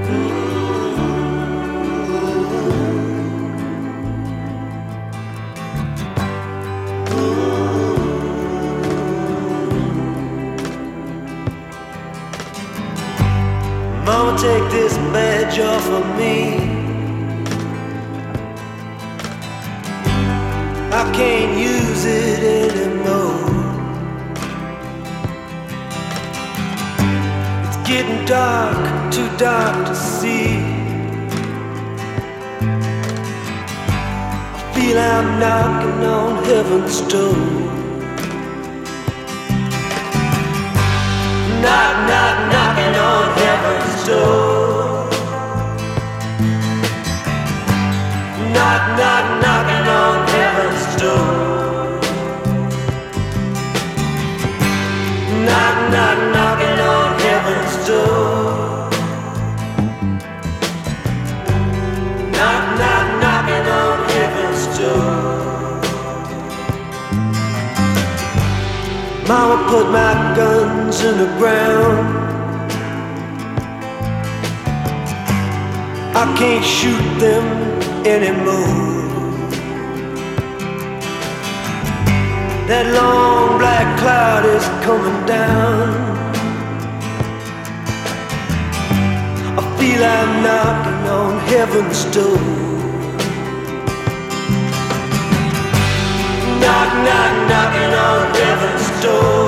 Mama, take this badge off of me. I can't use it anymore. It's getting dark, too dark to see. I feel I'm knocking on heaven's door. Knock, knock, knocking on heaven's door. Knock, knock, knocking on heaven's door. Knock, knock, knocking on heaven's door. Knock, knock, knocking on heaven's door. Mama put my guns in the ground. I can't shoot them anymore. That long black cloud is coming down. I feel I'm knocking on heaven's door. Knock, knock, knocking on heaven's door.